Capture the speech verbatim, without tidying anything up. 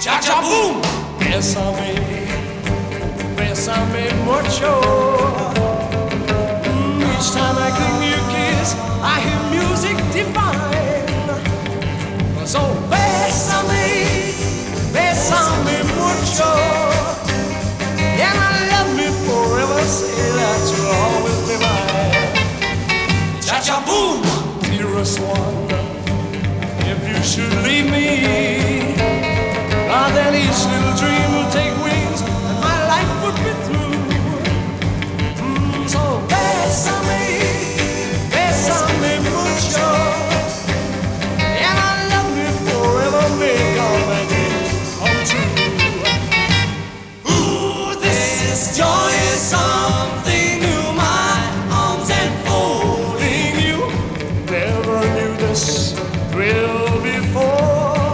cha boom. Bésame, bésame mucho. Mm, each time I give you a kiss, I hear music divine. So bésame, bésame mucho. And I love me forever, say that you'll always be mine. Cha cha boom. Dearest one, if you should leave me,